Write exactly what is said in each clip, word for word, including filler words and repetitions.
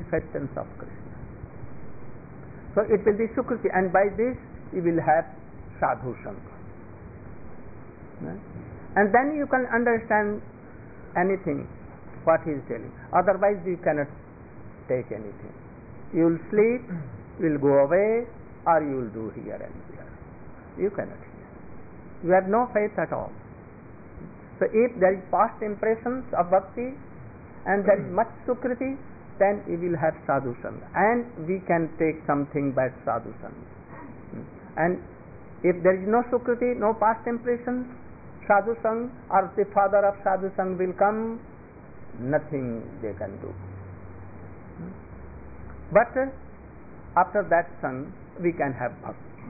manifestations of Krishna. So it will be Sukriti, and by this you will have Sadhu Sangha. Right? And then you can understand anything what he is telling. Otherwise you cannot take anything. You will sleep, you will go away, or you will do here and there. You cannot hear. You have no faith at all. So if there is past impressions of bhakti and there is much Sukriti, then we will have Sadhu Sangha, and we can take something by Sadhu Sangha. And if there is no Sukriti, no past impressions, Sadhu Sangha or the father of Sadhu Sangha will come, nothing they can do. But uh, after that Sangha, we can have bhakti.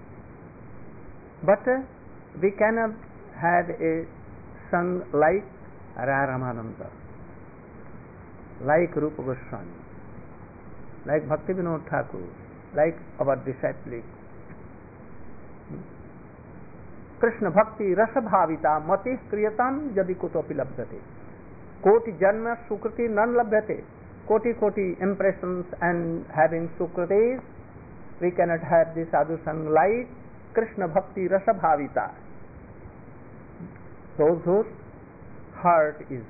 But uh, we cannot have a Sangha like Ramananda, like Rupa Goswami, like Bhakti Vinod Thakur, like our disciples. Krishna Bhakti Rasa Bhavita Matih Kriyatam Jadi Kutopi Labdhate. Koti Janma Sukriti Nan Labdhate. Koti Koti impressions and having Sukritis, we cannot have the Sadhu Sangha like Krishna Bhakti Rasa Bhavita. Those whose heart is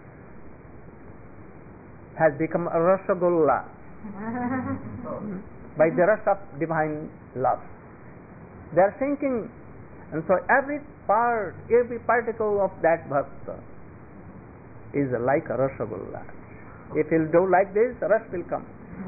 has become a Rasagulla by the rush of divine love. They are thinking, and so every part, every particle of that bhakta is like a Rasagulla. If he will do like this, rush will come.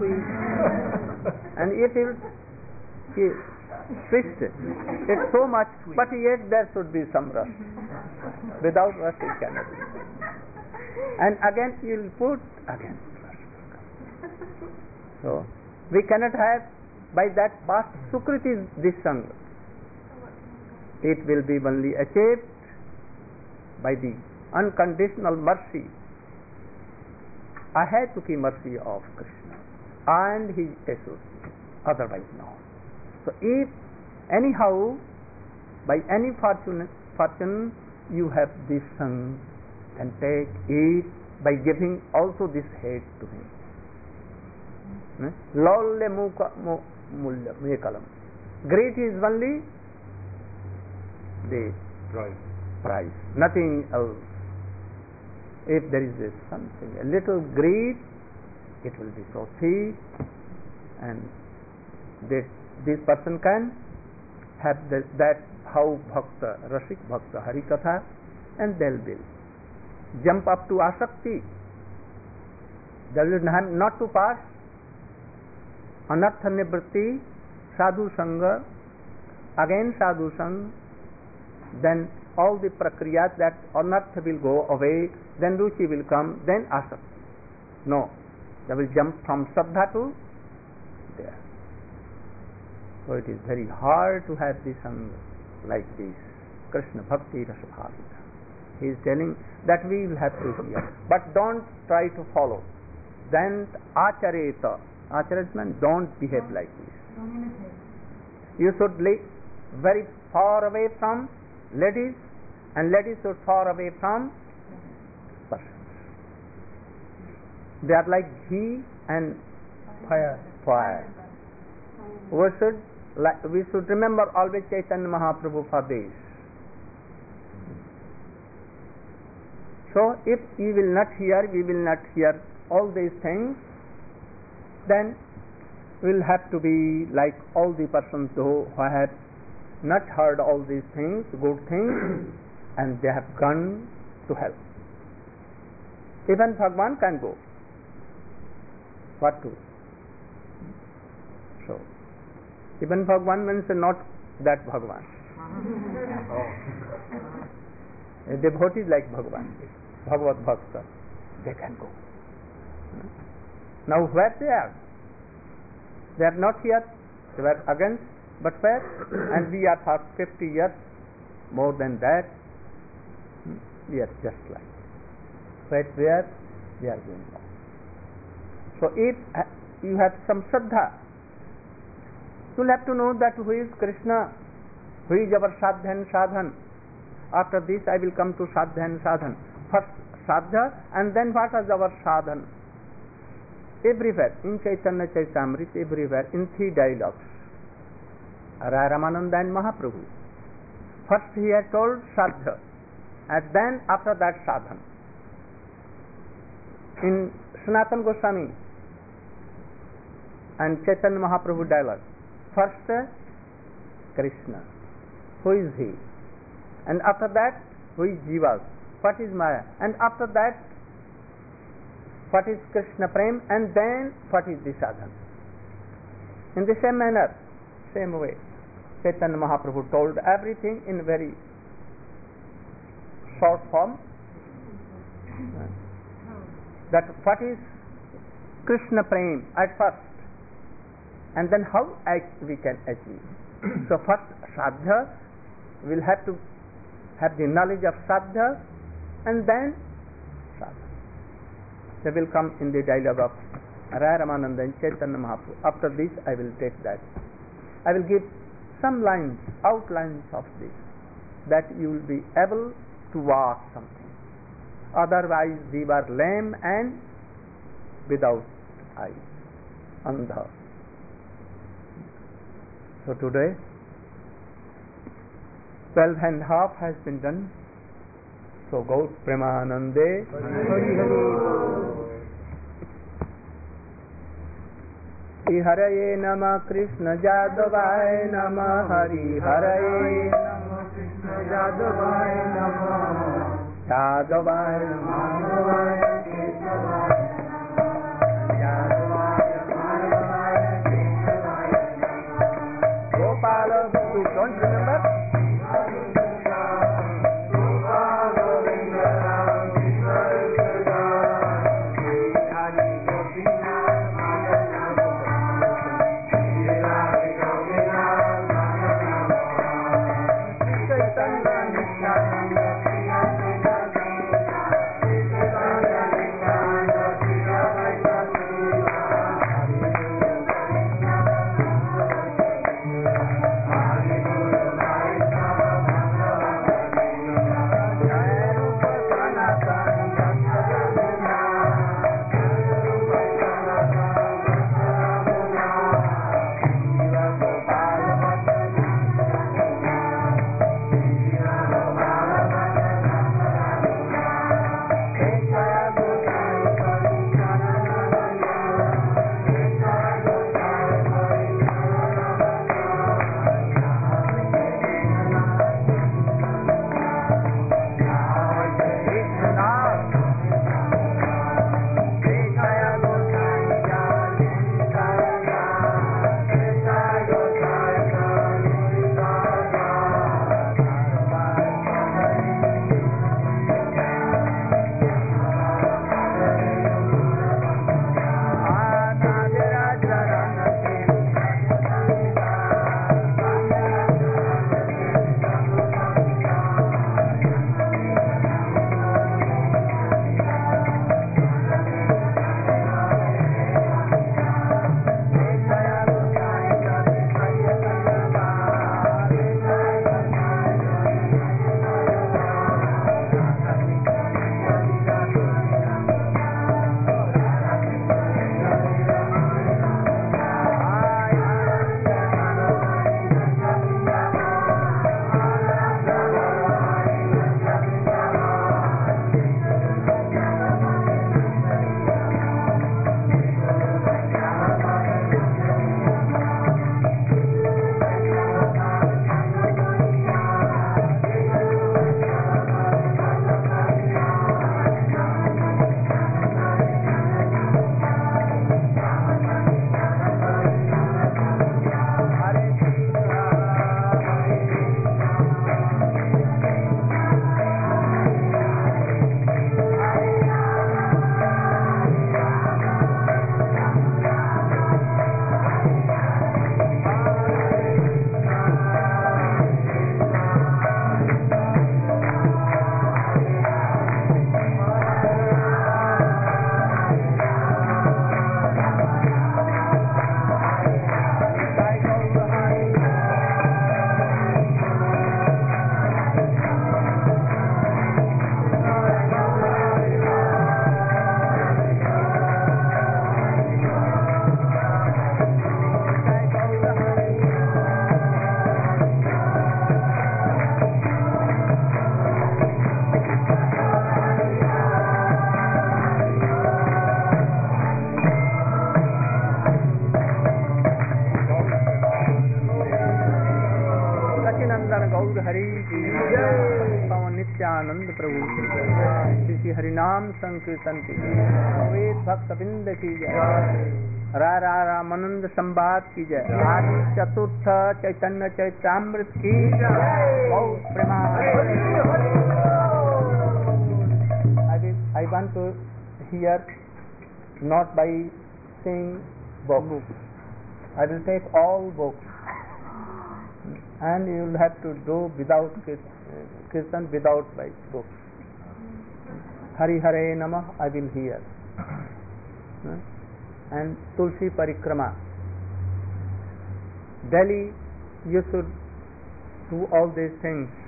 And if he will he twist it, it's so much, but yet there should be some rush. Without rush he cannot be. And again he will put, again rush will come. So we cannot have by that past Sukriti this Sangha. It will be only achieved by the unconditional mercy, ahetuki mercy of Krishna and his associates, otherwise no. So if anyhow by any fortune, fortune you have this Sangha, and take it by giving also this head to him. Lolle muka mulya mekalam. Great is only the price. price, nothing else. If there is a something, a little greed, it will be so thick, and this, this person can have the, that how bhakta, rasik bhakta, hari katha, and they'll be jump up to asakti. They will have not to pass anartha nivritti, sadhu sangha, again sadhu sangha, then all the prakriyas that anartha will go away, then ruchi will come, then asakti. No, they will jump from saddha to there. So it is very hard to have the sangha like this. Krishna Bhakti Rasa Bhavita. He is telling that we will have to hear, but don't try to follow. Then achareta, achareta means don't behave like this. You should live very far away from ladies, and ladies should far away from persons. They are like ghee and fire. Fire. We should like, we should remember always Chaitanya Mahaprabhu for this. So if we will not hear, we will not hear all these things, then we will have to be like all the persons who have not heard all these things, good things, and they have gone to hell. Even Bhagwan can go. What to? So, even Bhagwan means not that Bhagwan. A devotee like Bhagwan, Bhagavad Bhakta, they can go. Now where they are? They are not here, they were against, but where? And we are for fifty years, more than that, we are just like. But where? We are going on. So if you have some Shraddha, you will have to know that who is Krishna, who is our Sadhya and Sadhan. After this I will come to Sadhya and Sadhan. First Sadhya, and then what is our Sadhan? everywhere in Chaitanya Charitamrita, everywhere in three dialogues. Radha Ramananda and Mahaprabhu. First he had told Sadhya, and then after that Sadhana. In Sanatana Goswami and Chaitanya Mahaprabhu dialogue, first Krishna, who is he? And after that, who is Jiva? What is Maya? And after that, what is Krishna Prem? And then what is the sadhana? In the same manner, same way, Chaitanya Mahaprabhu told everything in very short form. That what is Krishna Prem at first, and then how we can achieve. So first Sadhya, will have to have the knowledge of Sadhya, and then Sadhana. They will come in the dialogue of Radha Ramananda and Chaitanya Mahaprabhu. After this I will take that. I will give some lines, outlines of this, that you will be able to walk something. Otherwise we were lame and without eyes, andha. So today twelve and a half has been done. So go Premanande. Hari Haraye Nama Krishna Jadavaya Nama Hari Haraye Nama Krishna Jadavaya Nama Jadavaya Nama Gopala, you don't remember? Nityanand प्रभु की जय। श्री श्री हरिनाम संकीर्तन की जय। वेद भक्त बिंद की जय। रा रा रामानंद संवाद की जय। आदि चतुर्थ चैतन्य चैतामृत की जय। बहुत Premanand. I want to hear not by saying books. I will take all books, and you will have to do without kirtan, without by books. Hari Hare Namah I will hear, and Tulsi Parikrama. Daily you should do all these things.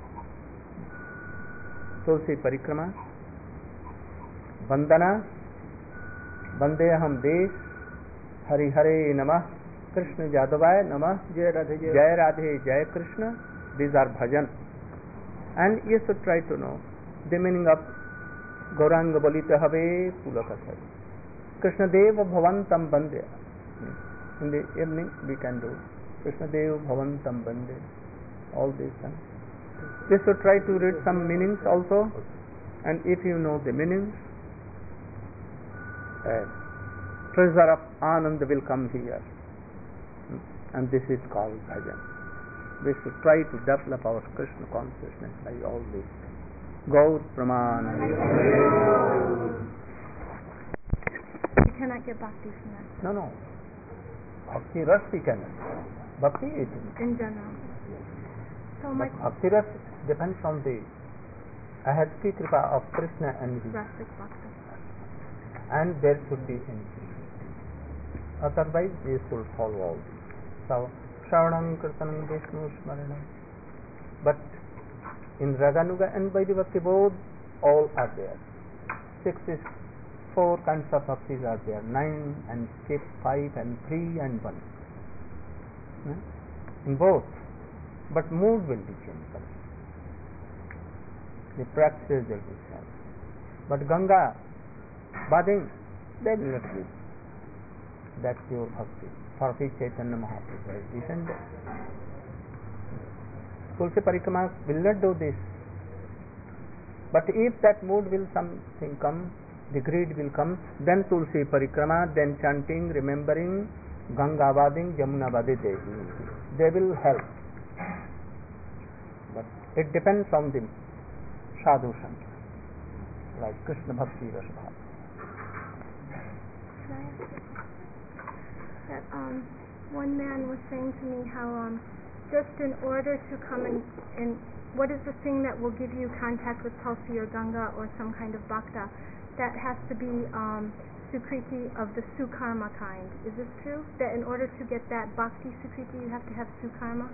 Tulsi Parikrama, Vandana, Vandeham Desh, Hari Hare Namah, Krishna Jadavaya Namah, Jai Radhe Jai Radhe Jai Krishna. These are bhajan, and you should try to know the meaning of Gauranga Balita Have Pulakasari. Krishna Deva Bhavantam Bande. In the evening we can do Krishna Deva Bhavantam Bande. All these things. You should try to read some meanings also, and if you know the meanings, Uh, treasure of Anand will come here, and this is called bhajan. We should try to develop our Krishna consciousness by all these things. Gaur Praman. You cannot get bhakti from that. No, no. Bhakti ras we cannot. Bhakti is in general. So my bhakti ras depends on the ahadki kripa of Krishna and his. Rasic bhakti. And there should be infinity. Otherwise, we should follow all these. So, Shravanam, Kirtanam, Vishnu, Smaranam. But in Raganuga and Vaidivakti both, all are there. Sixty-four kinds of bhaktis are there. Nine and six, five and three and one. In both. But mood will be changed. The practices will be changed. But Ganga, bathing, they will not give that pure bhakti. For which Chaitanya Mahaprabhu has descended. Tulsi Parikrama will not do this. But if that mood will something come, the greed will come, then Tulsi Parikrama, then chanting, remembering, Ganga bathing, Jamuna badite. They will help. But it depends on the sadhu sangha, like Krishna Bhakti Rasbhava. That um, one man was saying to me how um, just in order to come in, in, what is the thing that will give you contact with Tulsi or Ganga or some kind of bhakta? That has to be um, sukriti of the sukarma kind. Is this true? That in order to get that bhakti sukriti, you have to have sukarma?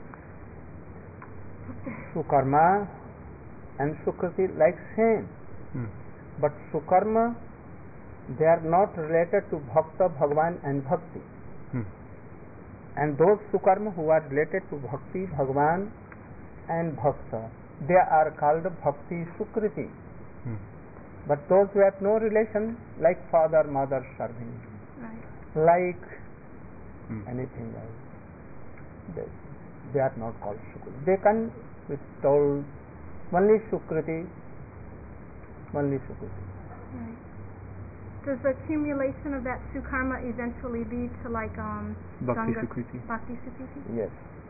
Sukarma and sukriti like same. Hmm. But sukarma, they are not related to bhakta, bhagwan and bhakti. Hmm. And those sukarma who are related to bhakti, bhagwan and bhakta, they are called bhakti sukriti. Hmm. But those who have no relation, like father, mother serving, right. like hmm. anything else, they, they are not called sukriti. They can be told only sukriti, only sukriti. Right. Does the accumulation of that sukarma eventually lead to like um, Bhakti Ganga, Sukriti? Bhakti Sukriti? Yes.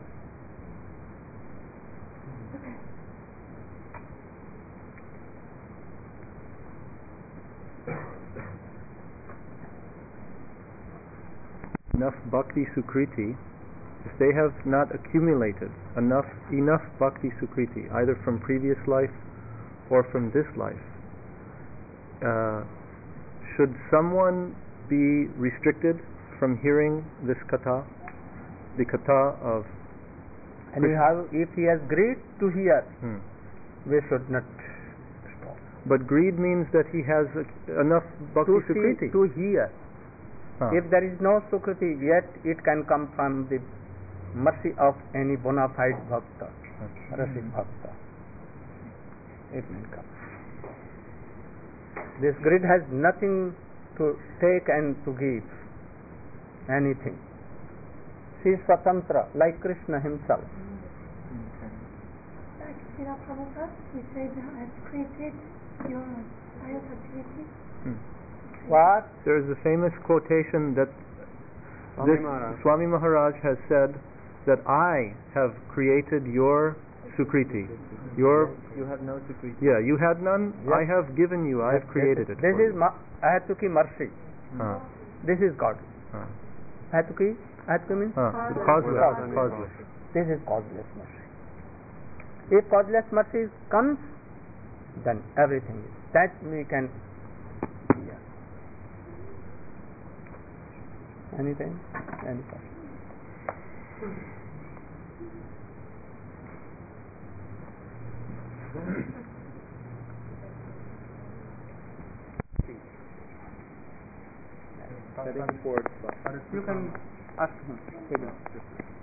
Okay. Enough Bhakti Sukriti, if they have not accumulated enough enough Bhakti Sukriti, either from previous life or from this life, uh, should someone be restricted from hearing this katha, the katha of and you have, if he has greed to hear, hmm. we should not stop. But greed means that he has uh, enough Bhakti to Sukriti. See, to hear. Huh. If there is no Sukriti, yet it can come from the mercy of any bona fide bhakta, okay. Rasik bhakta. It will come. This greed has nothing to take and to give, anything. She is Swatantra, like Krishna himself. In Srila Prabhupada, he said, I've created your biosecurity. Hmm. What? There is a famous quotation that Swami this Maharaj. Swami Maharaj has said that I have created your Sukriti. Your You have no Sukriti. yeah, you had none. Yes. I have given you. I have created it. This for is you. ma- Ahatuki mercy. Huh. This is God. Huh. Ahatuki, Ahatuki means Huh. Causeless. Causeless. Causeless. this is causeless mercy. If causeless mercy comes, then everything is. That we can. Yeah. Anything? Any question? Heading towards You can ask him.